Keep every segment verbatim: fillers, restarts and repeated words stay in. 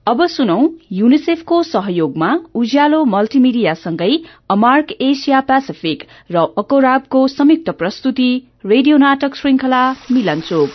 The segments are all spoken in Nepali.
अब सुनौ युनिसेफको सहयोगमा उज्यालो मल्टिमिडियासँगै अमार्क एशिया पेसिफिक र अकोराबको संयुक्त प्रस्तुति रेडियो नाटक श्रृंखला मिलनचोक।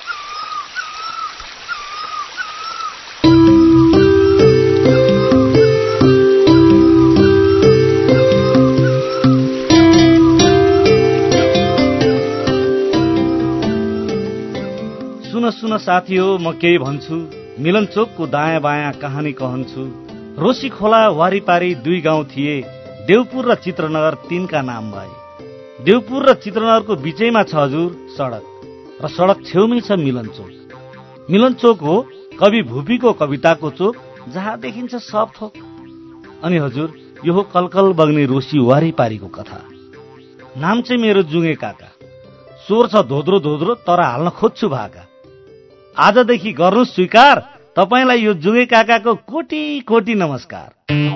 सुन सुन साथी हो, म केही भन्छु। मिलनचोकको दायाँ बायाँ कहानी कहन्छु। रोशी खोला वारिपारी दुई गाउँ थिए, देवपुर र चित्रनगर तिनका नाम भए। देवपुर र चित्रनगरको बीचैमा छ हजुर सडक, र सडक छेउमै छ मिलनचोक। मिलनचोक हो कवि भूपीको कविताको चोक, जहाँ देखिन्छ सब थोक। अनि हजुर, यो हो कलकल बग्ने रोशी वारिपारीको कथा। नाम चाहिँ मेरो जुगे काका। स्वर छ धोद्रो धोद्रो, तर हाल्न खोज्छु भाका। आजदेखि गर्नु स्वीकार, तपाईलाई यो जुगे काकाको कोटी कोटी नमस्कार।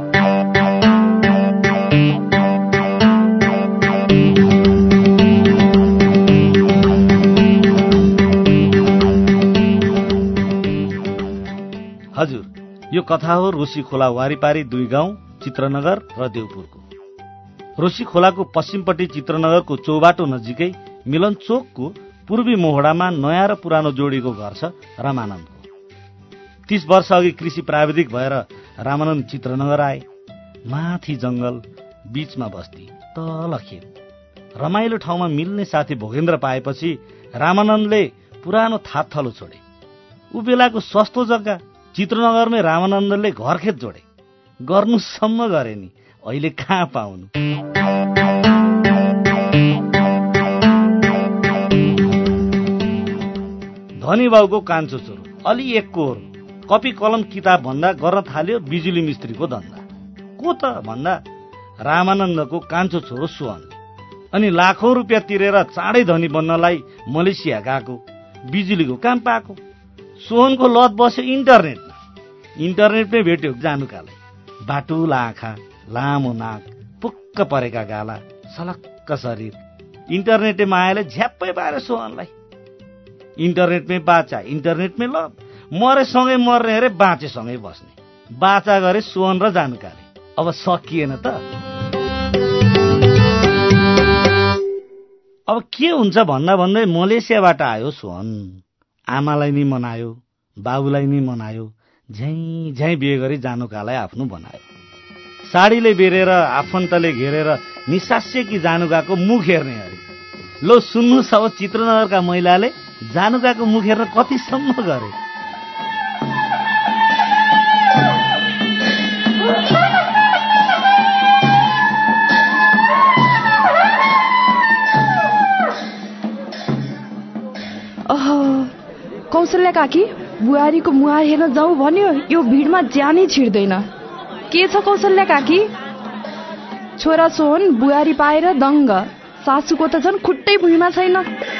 हजुर, यो कथा हो रोशी खोला वारिपारी दुई गाउँ चित्रनगर र देवपुरको। रोशी खोलाको पश्चिमपट्टि चित्रनगरको चौबाटो नजिकै मिलनचोकको पूर्वी मोहडामा नयाँ र पुरानो जोडीको घर छ रामानन्दको। तीस वर्ष अघि कृषि प्राविधिक भएर रामानन्द चित्रनगर आए। माथि जंगल, बीचमा बस्ती, तल खेत। रमाइलो ठाउँमा मिल्ने साथी भोगेन्द्र पाएपछि रामानन्दले पुरानो थापथलो छोडे। उ बेलाको सस्तो जग्गा चित्रनगरमै रामानन्दले घरखेत जोडे। गर्नुसम्म गरे नि, अहिले कहाँ पाउनु। धनी बाउको कान्छो छोरो, अलि एक कोर, कपी कलम किताब भन्दा गर्न थाल्यो बिजुली मिस्त्रीको धन्दा। को त भन्दा रामानन्दको कान्छो छोरो सुहन। अनि लाखौं रुपियाँ तिरेर चाँडै धनी बन्नलाई मलेसिया गएको, बिजुलीको काम पाएको। सुहनको लत बस्यो इन्टरनेटमा। इन्टरनेटमै भेट्यो जानुकालाई। बाटुला आँखा, लामो नाक, पुक्क परेका गाला, सलक्क शरीर। इन्टरनेटले मायाले झ्याप्पै पार्यो सुहनलाई। इन्टरनेटमै बाचा, इन्टरनेटमै लभ। मरे सँगै मर्ने अरे बाँचे सँगै बस्ने। बाचा गरे सुहन र जानुकाले। अब सकिएन त। अब के हुन्छ भन्दा भन्दै मलेसियाबाट आयो सुहन। आमालाई नि मनायो, बाबुलाई नि मनायो। झैँ झैँ बिहे गरी जानुकालाई आफ्नो बनायो। साडीले बेरेर आफन्तले घेरेर निसास्य कि जानुकाको मुख हेर्ने अरे। लो सुन्नु सब चित्रनगरका महिलाले जानुकाको मुख हेर्न कतिसम्म गरे। कौशल्या काकी, बुहारीको मुहार हेर्न जाऊ भन्यो, यो भिडमा ज्यानै छिर्दैन। के छ कौशल्या काकी? छोरा सोहन बुहारी पाएर दङ्ग, सासूको त झन् खुट्टै भुइँमा छैन।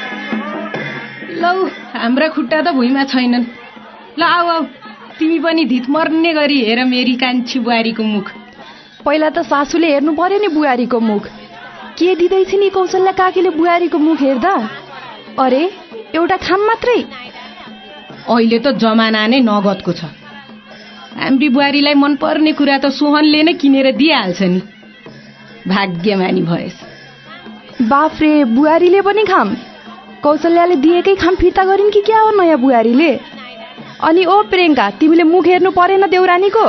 लौ, हाम्रा खुट्टा त भुइँमा छैनन्। ल आऊ आऊ, तिमी पनि धित मर्ने गरी हेर मेरी कान्छी बुहारीको मुख। पहिला त सासूले हेर्नु पर्यो नि बुहारीको मुख। के दिँदैछ नि कौशल्या काकीले बुहारीको मुख हेर्दा? अरे एउटा खाम मात्रै। अहिले त जमाना नै नगदको छ। हाम्री बुहारीलाई मनपर्ने कुरा त सोहनले नै किनेर दिइहाल्छ नि। भाग्यमानी भएछ। बाफ्रे, बुहारीले पनि खाम? कौशल्याले दिएकै खाम फिर्ता गरिन् कि क्या हो नयाँ बुहारीले? अनि ओ प्रियङ्का, तिमीले मुख हेर्नु परेन देउरानीको?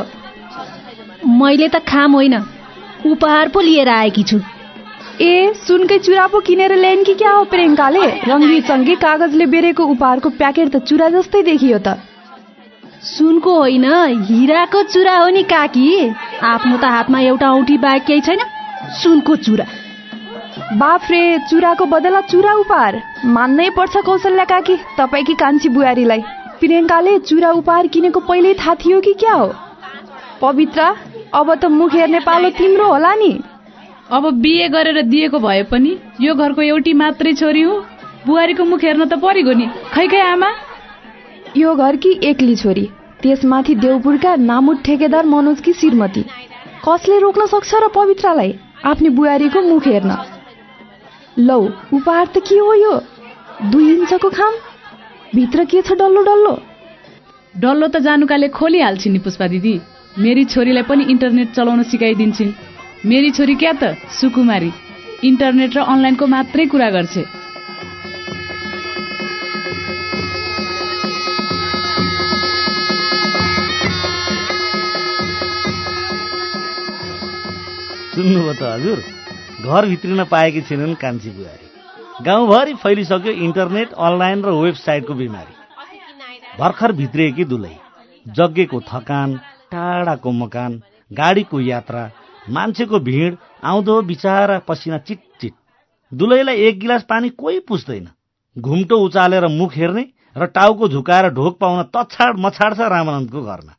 मैले त खाम होइन, उपहार पो लिएर आएकी छु। ए, सुनकै चुरा पो किनेर ल्याइन् कि क्या हो प्रियङ्काले? रङ्गी चङ्गी कागजले बेरेको उपहारको प्याकेट त चुरा जस्तै देखियो त। सुनको होइन, हिराको चुरा हो नि काकी। आफ्नो त हातमा एउटा औँठी बाहेक केही छैन, सुनको चुरा। बाफ्रे, चुराको बदला चुरा उपहार? मान्नै पर्छ कौशल्या काकी तपाईँकी कान्छी बुहारीलाई। प्रियङ्काले चुरा उपहार किनेको पहिल्यै थाहा थियो कि क्या हो? पवित्र, अब त मुख हेर्ने पालो तिम्रो होला नि। अब बिहे गरेर दिएको भए पनि यो घरको एउटी मात्रै छोरी हो, बुहारीको मुख हेर्न त परिगो नि। खै खै आमा, यो घरकी एक्ली छोरी, त्यसमाथि देवपुरका नामुट ठेकेदार मनोजकी श्रीमती। कसले रोक्न सक्छ र पवित्रलाई आफ्नी बुहारीको मुख हेर्न? लौ, उपहार त के हो यो? दुई इन्चको खाम, भित्र के छ डल्लो डल्लो? डल्लो त जानुकाले खोलिहाल्छि नि पुष्पा दिदी। मेरी छोरीलाई पनि इन्टरनेट चलाउन सिकाइदिन्छन्। मेरी छोरी क्या त सुकुमारी इन्टरनेट र अनलाइनको मात्रै कुरा गर्छे। सुन्नुभयो त हजुर, घर भित्रिन पाएकी छैनन् कान्छी बुहारी। गाउँभरि फैलिसक्यो इन्टरनेट, अनलाइन र वेबसाइटको बिमारी। भर्खर भित्रिएकी दुलै, जग्गेको थकान, टाढाको मकान, गाडीको यात्रा, मान्छेको भिड, आउँदो बिचारा पसिना चिटचिट। दुलैलाई एक गिलास पानी कोही पुस्दैन। घुम्टो उचालेर मुख हेर्ने र टाउको झुकाएर ढोक पाउन तछाड मछाड छ रामानन्दको घरमा।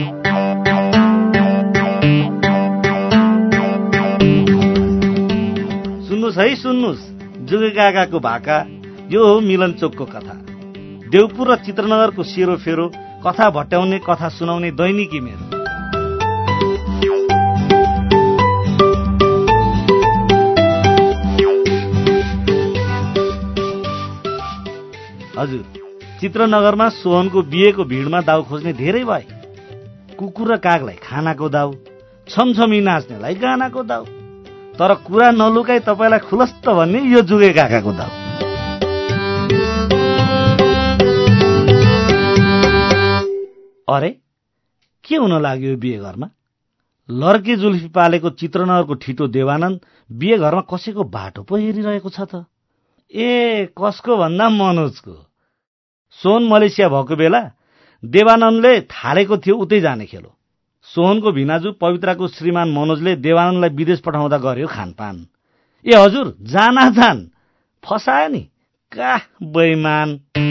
सुन्नुहोस् है सुन्नुहोस्, जुगे काकाको भाका। यो हो मिलन चोकको कथा। देवपुर र चित्रनगरको सेरोफेरो, कथा भट्याउने, कथा सुनाउने दैनिकी मेरो। हजुर, चित्रनगरमा सोहनको बिहेको भिडमा दाउ खोज्ने धेरै भए। कुकुर र कागलाई खानाको दाउ, छमछमी नाच्नेलाई गानाको दाउ। तर कुरा नलुकाई तपाईँलाई खुलस्त भन्ने यो जुगे काकाको दाउ। अरे के हुन लाग्यो बिहे घरमा? लर्के जुल्फी पालेको चित्रनगरको ठिटो देवानन्द बिहे घरमा कसैको बाटो पो हेरिरहेको छ त। ए कसको भन्दा मनोजको। सोहन मलेसिया भएको बेला देवानन्दले थालेको थियो उतै जाने खेलो। सोहनको भिनाजु पवित्राको श्रीमान मनोजले देवानन्दलाई विदेश पठाउँदा गर्यो खानपान। ए हजुर, जाना जान फसायो नि, का बेइमान।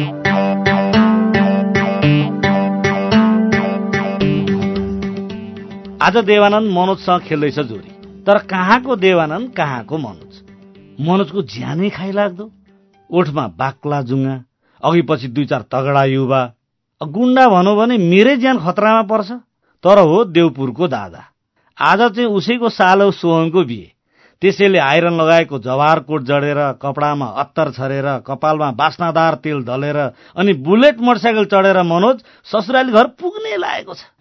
आज देवानन्द मनोजसँग खेल्दैछ जोरी। तर कहाँको देवानन्द, कहाँको मनोज। मनोजको ज्यानै खाइलाग्दो, ओठमा बाक्ला जुङ्गा, अघि पछि दुई चार तगडा युवा। गुण्डा भनौँ भने मेरै ज्यान खतरामा पर्छ। तर हो देवपुरको दादा। आज चाहिँ उसैको सालो सोहनको बिहे। त्यसैले आइरन लगाएको जवार कोट जडेर, कपडामा अत्तर छरेर, कपालमा बास्नादार तेल दलेर अनि बुलेट मोटरसाइकल चढेर मनोज ससुराली घर पुग्ने लागेको छ।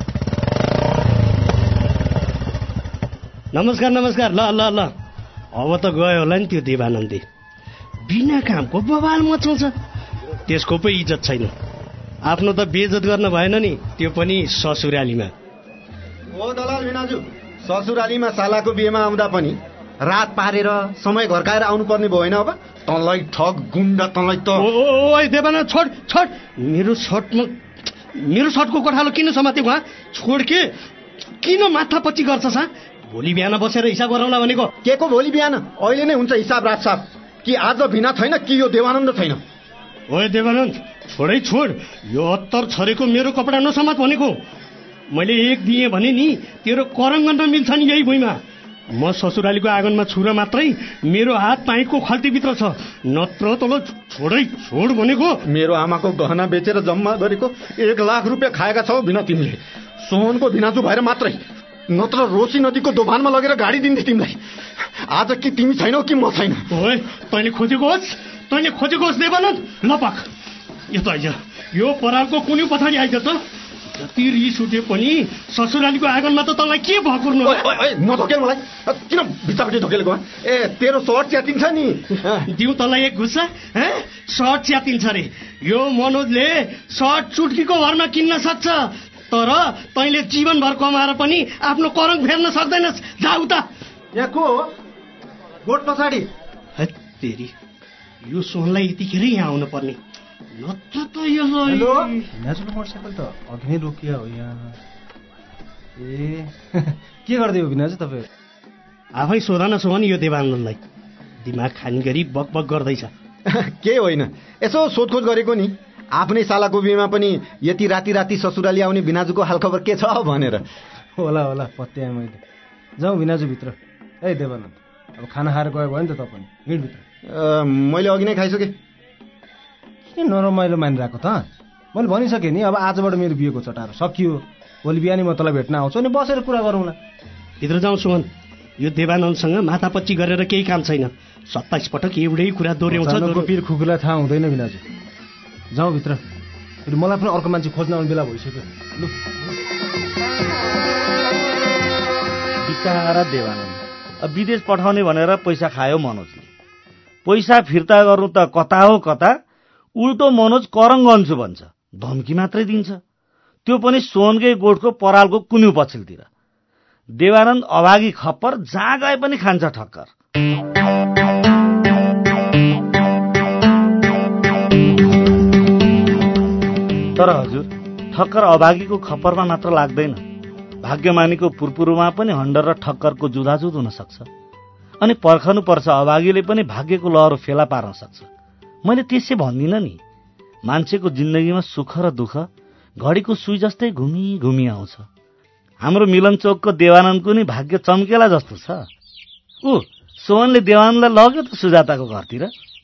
नमस्कार नमस्कार। ल ल ल अब त गयो होला नि त्यो देवानन्दी। बिना कामको बवाल मचाउँछ, त्यसको पो इज्जत छैन। आफ्नो त बेइज्जत गर्न भएन नि, त्यो पनि ससुरालीमा। ओ दलाल भिनाजु, ससुरालीमा सालाको बिहेमा आउँदा पनि रात पारेर समय घरकाएर आउनुपर्ने भयो होइन? अब तँलाई ठग गुण्डा, तँलाई त। ओ देवानन्द छोड छोड। मेरो सर्टमा मेरो सर्टको कोठालो किन समात्यो वहाँ? छोड के, किन माथापच्ची गर्छस्? भोलि बिहान बसेर हिसाब गरौँला भनेको। के को भोलि बिहान? अहिले नै हुन्छ हिसाब रातसाब। कि आज भिना छैन कि यो देवानन्द छैन? ओए देवानन्द छोडै छोड। यो अत्तर छरेको मेरो कपडा नसमात भनेको। मैले एक दिएँ भने नि तेरो करङ्गन मिल्छ नि यही भुइँमा। म ससुरालीको आँगनमा छुरा मात्रै, मेरो हात पाइको खल्तीभित्र छ। नत्र तल छोडै छोड भनेको। मेरो आमाको गहना बेचेर जम्मा गरेको एक लाख रुपियाँ खाएका छौ भिना तिमीले। सोहनको भिनाजु भएर मात्रै, नत्र रोसी नदीको दोभानमा लगेर गाडी दिन्थे तिमीलाई। आज कि तिमी छैनौ कि म छैन। ओए तैँले खोजेको होस्, तैँले खोजेको होस् देवानन्द। लपक यो त आइज, यो परालको कुनै पछाडि आइज त। जति रिस उठे पनि ससुरालीको आँगनमा त तँलाई के भकुर्नु? नधोकेल मलाई, किन भित्तापट्टि धोकेलेको? ए तेरो सर्ट च्यातिन्छ नि। दिउँ तँलाई एक गुस्सा? सर्ट च्यातिन्छ रे। यो मनोजले सर्ट चुट्कीको भरमा किन्न सक्छ, तर तैँले जीवनभर कमाएर पनि आफ्नो करङ फेर्न सक्दैनस्। जाऊ त। यहाँ को हो? गोठ पछाडि। तेरी यो सोहनलाई यतिखेरै यहाँ आउनु पर्ने, नत्र त यसलाई। हेलो भिनाजुको मोटरसाइकल त अघि नै रोकिया हो यहाँ। ए के गर्दै हो भिनाजु तपाईँ? आफै सोध न सोहन यो देवानन्दलाई। दिमाग खानी गरी बकबक गर्दैछ। के होइन, यसो सोधखोज गरेको नि। आफ्नै सालाको बिहेमा पनि यति राति राति ससुराली आउने भिनाजुको हालखबर के छ भनेर। होला होला पत्याएँ मैले। जाउँ भिनाजु भित्र। ए देवानन्द अब खाना खाएर गयो भयो नि त तपाईँ, हिँडभित्र। मैले अघि नै खाइसकेँ। किन नरमाइलो मानिरहेको त? मैले भनिसकेँ नि, अब आजबाट मेरो बिहेको चटारो सकियो। भोलि बिहानै म तँलाई भेट्न आउँछु अनि बसेर कुरा गरौँला। भित्र जाउँ सोहन। यो देवानन्दसँग माथापच्ची गरेर केही काम छैन। सत्ताइस पटक एउटै कुरा दोहोऱ्याउँछ। पिर खुकुलाई थाहा हुँदैन भिनाजु। जाउँ भित्र। फेरि मलाई पनि अर्को मान्छे खोज्न आउने बेला भइसक्यो। लु बिचारा देवानन्द, अब विदेश पठाउने भनेर पैसा खायो मनोजले। पैसा फिर्ता गर्नु त कता हो कता, उल्टो मनोज करङ गर्छु भन्छ, धम्की मात्रै दिन्छ, त्यो पनि सोनकै गोठको परालको कुन्यु पछिल्तिर। देवानन्द अभागी खप्पर, जहाँ गए पनि खान्छ ठक्कर। तर हजुर, ठक्कर अभागीको खप्परमा मात्र लाग्दैन, भाग्यमानीको पुरपुरुमा पनि हन्डर र ठक्करको जुधाजुध हुन सक्छ। अनि पर्खनु पर्छ, अभागीले पनि भाग्यको लहरो फेला पार्न सक्छ। मैले त्यसै भन्दिनँ नि, मान्छेको जिन्दगीमा सुख र दुःख घडीको सुई जस्तै घुमी घुमी आउँछ। हाम्रो मिलन चोकको देवानन्दको नि भाग्य चम्केला जस्तो छ। ऊ सोहनले देवानन्दलाई लग्यो त सुजाताको घरतिर।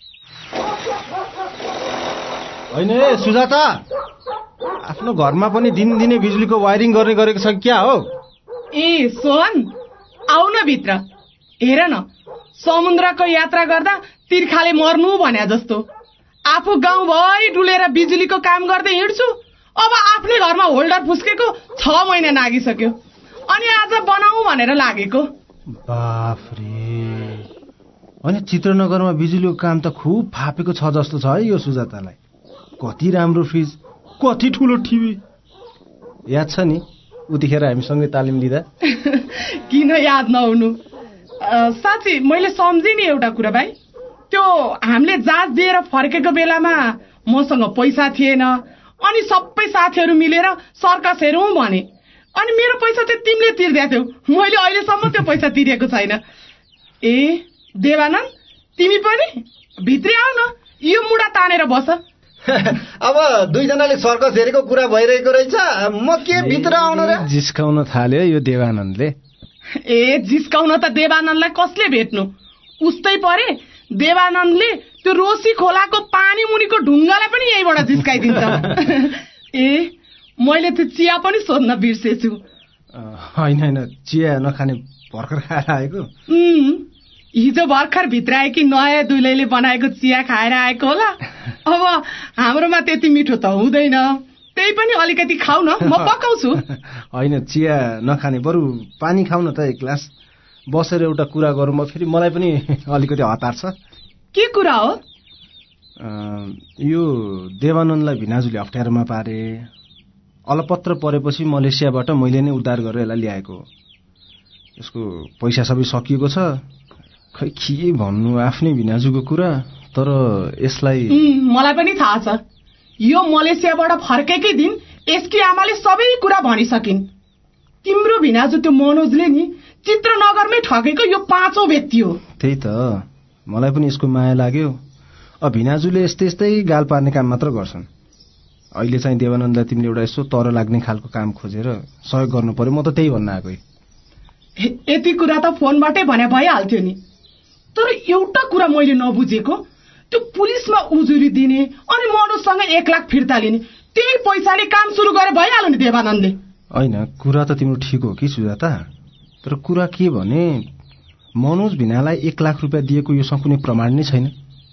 होइन सुजाता, आफ्नो घरमा पनि दिनदिनै बिजुलीको वायरिङ गर्ने गरेको छ क्या हो? ए सोहन, आउ न भित्र। हेर न, समुद्रको यात्रा गर्दा तिर्खाले मर्नु भन्या जस्तो आफू गाउँभरि डुलेर बिजुलीको काम गर्दै हिँड्छु। अब आफ्नै घरमा होल्डर फुस्केको छ महिना नागिसक्यो, अनि आज बनाऊ भनेर लागेको। बाफरे, होइन चित्रनगरमा बिजुलीको काम त खुब फापेको छ जस्तो छ है यो सुजातालाई। कति राम्रो फ्रिज, कति ठुलो टिभी। याद छ नि उतिखेर हामीसँगै तालिम लिँदा? किन याद नहुनु, साँच्ची मैले सम्झेँ नि एउटा कुरा भाइ। त्यो हामीले जहाज दिएर फर्केको बेलामा मसँग पैसा थिएन, अनि सबै साथीहरू मिलेर सर्कस हेरौँ भने, अनि मेरो पैसा चाहिँ तिमीले तिर्दै थियौ। मैले अहिलेसम्म त्यो पैसा तिरेको छैन। ए देवानन्द, तिमी पनि भित्रै आऊ न, यो मुढा तानेर बस। अब दुईजनाले सर्कस हेरेको कुरा भइरहेको रहेछ, म के भित्र आउनु र? जिस्काउन थाल्यो यो देवानन्दले। ए जिस्काउन त देवानन्दलाई कसले भेट्नु, उस्तै परे देवानन्दले त्यो रोसी खोलाको पानी मुनिको ढुङ्गालाई पनि यहीबाट जिस्काइदिन्छ। ए मैले त्यो चिया पनि सोध्न बिर्सेछु। होइन होइन, चिया नखाने भर्खर खाएर आएको। हिजो भर्खर भित्र आए कि नयाँ दुलैले बनाएको चिया खाएर आएको होला। अब हाम्रोमा त्यति मिठो त हुँदैन, त्यही पनि अलिकति खाऊ न, म पकाउँछु। होइन चिया नखाने, बरु पानी खाऊ न त एक ग्लास। बसेर एउटा कुरा गरौँ, म फेरि मलाई पनि अलिकति हतार छ। के कुरा हो? यो देवानन्दलाई भिनाजुले अप्ठ्यारोमा पारे, अलपत्र परेपछि मलेसियाबाट मैले नै उद्धार गरेर यसलाई ल्याएको। यसको पैसा सबै सकिएको छ, खै के भन्नु आफ्नै भिनाजुको कुरा। तर यसलाई मलाई पनि थाहा छ, यो मलेसियाबाट फर्केकै दिन यसकी आमाले सबै कुरा भनिसकिन्। तिम्रो भिनाजु त्यो मनोजले नि चित्रनगरमै ठगेको यो पाँचौं व्यक्ति हो। त्यही त, मलाई पनि यसको माया लाग्यो। अब भिनाजुले यस्तै यस्तै गाल पार्ने काम मात्र गर्छन्। अहिले चाहिँ देवानन्दलाई तिमीले एउटा यसो तर लाग्ने खालको काम खोजेर सहयोग गर्नु पर्यो, म त त्यही भन्न आएको। यति कुरा त फोनबाटै भने भइहाल्थ्यो नि। तर एउटा कुरा मैले नबुझेको, त्यो पुलिसमा उजुरी दिने अनि मनोजसँग एक लाख फिर्ता लिने, त्यही पैसाले काम सुरु गरे भइहाल्यो नि देवानन्दले। होइन, कुरा त तिम्रो ठिक हो कि सुजाता, तर कुरा के भने मनोज भिनालाई एक लाख रुपियाँ दिएको योसँग कुनै प्रमाण नै छैन।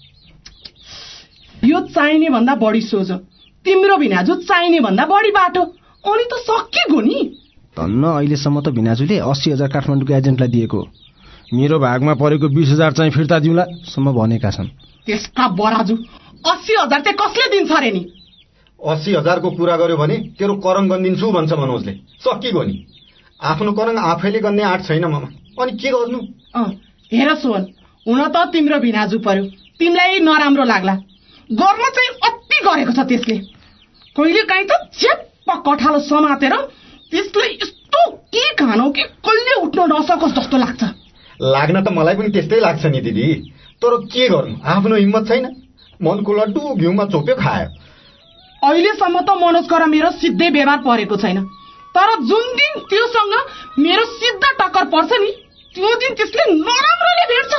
यो चाहिने भन्दा बढी सोझो, तिम्रो भिनाजु चाहिने भन्दा बढी बाटो, अनि त सकिगयो नि। धन्न अहिलेसम्म त भिनाजुले अस्सी हजार काठमाडौँको एजेन्टलाई दिएको, मेरो भागमा परेको बिस हजार चाहिँ फिर्ता दिउँला सम्म भनेका छन्। त्यसका बराजु अस्सी हजार चाहिँ कसले दिन्छ अरे नि? अस्सी हजारको कुरा गर्यो भने तेरो करङ गनिदिन्छु भन्छ मनोजले। सकिगयो नि, आफ्नो करङ आफैले गर्ने आँट छैन ममा, अनि के गर्नु? हेर सोहन, हुन त तिम्रो भिनाजु पर्यो, तिमीलाई नराम्रो लाग्ला, गर्न चाहिँ अति गरेको छ त्यसले। कहिले काहीँ त छेप्प कठालो समातेर त्यसले यस्तो के खानो कि कहिले उठ्न नसकोस् जस्तो लाग्छ। लाग्न त मलाई पनि त्यस्तै लाग्छ नि दिदी, तर के गर्नु, आफ्नो हिम्मत छैन। मनको लड्डु घिउमा चोप्यो खायो। अहिलेसम्म त मनोजको र मेरो सिधै व्यवहार परेको छैन, तर जुन दिन त्योसँग मेरो सिधा टक्कर पर्छ नि, त्यो दिन त्यसले नराम्रोले भेट्छ।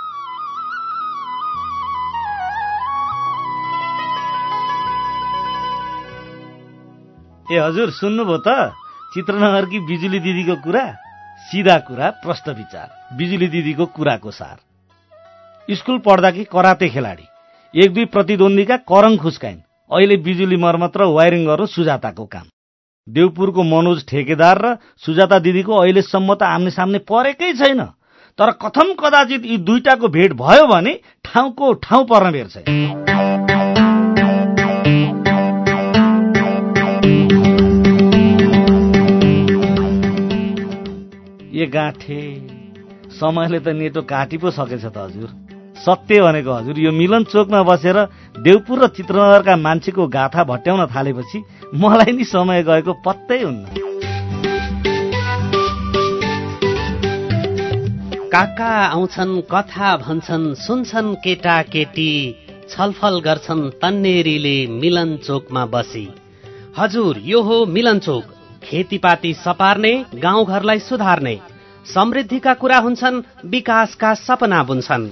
ए हजुर, सुन्नुभयो त चित्रनगरकी बिजुली दिदीको कुरा? सिधा कुरा, प्रश्न विचार, बिजुली दिदीको कुराको सार। स्कुल पढ्दाकी कराते खेलाडी, एक दुई प्रतिद्वन्दीका करङ खुस्काइन्, अहिले बिजुली मर्मत र वायरिङ गर्नु सुजाताको काम। देवपुरको मनोज ठेकेदार र सुजाता दिदीको अहिलेसम्म त आम्ने सामने परेकै छैन, तर कथम कदाचित यी दुईटाको भेट भयो भने ठाउँको ठाउँ पर्न बेर छैन। ए गाँठे, समयले त नेटो काटी पो सकेछ त हजुर। सत्य भनेको हजुर, यो मिलन चोकमा बसेर देवपुर र चित्रनगरका मान्छेको गाथा भट्याउन थालेपछि मलाई नि समय गएको पत्तै हुन्न। काका आउँछन्, कथा भन्छन्, सुन्छन् केटा केटी, छलफल गर्छन् तन्नेरीले मिलन चोकमा बसी। हजुर, यो हो मिलन चोक, खेतीपाती सपार्ने, गाउँघरलाई सुधार्ने, समृद्धिका कुरा हुन्छन्, विकासका सपना बुन्छन्।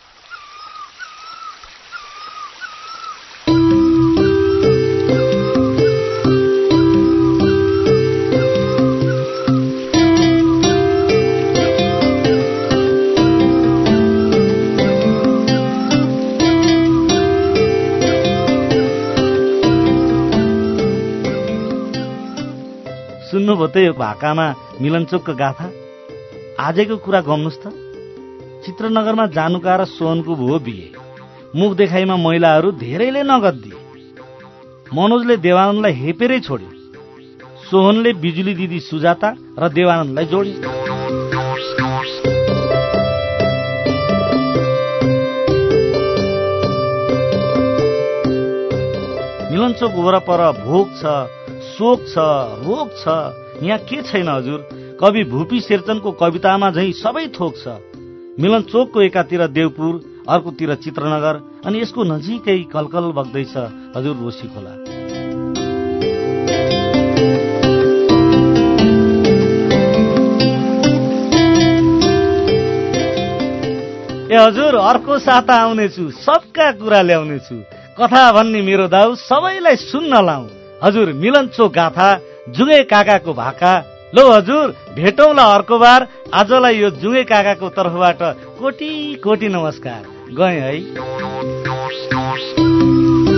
सुन्नुभयो त यो भाकामा मिलनचोकको गाथा। आजको कुरा गम्नुस् त। चित्रनगरमा जानुका र सोहनको भयो बिहे। मुख देखाइमा महिलाहरू धेरैले नगद दिए। मनोजले देवानन्दलाई हेपेरै छोड्यो। सोहनले बिजुली दिदी सुजाता र देवानन्दलाई जोड्यो। मिलनचोक वरपर भोग छ, शोक छ, रोग छ, यहाँ के छैन हजुर। कवि भूपी शेरचनको कवितामा झैं सबै थोक छ। मिलनचोकको एकातिर देवपुर, अर्कोतिर चित्रनगर, अनि यसको नजिकै कलकल बग्दैछ हजुर रोशी खोला। ए हजुर, अर्को साता आउनेछु, सबका कुरा ल्याउनेछु, कथा भन्ने मेरो दाउ सबैलाई सुन्न लाऊ। हजुर, मिलनचोक गाथा, जुगे काकाको भाका। लो हजुर, भेटौँला अर्को बार। आजलाई यो जुगे काकाको तर्फबाट कोटी कोटी नमस्कार। गएँ है।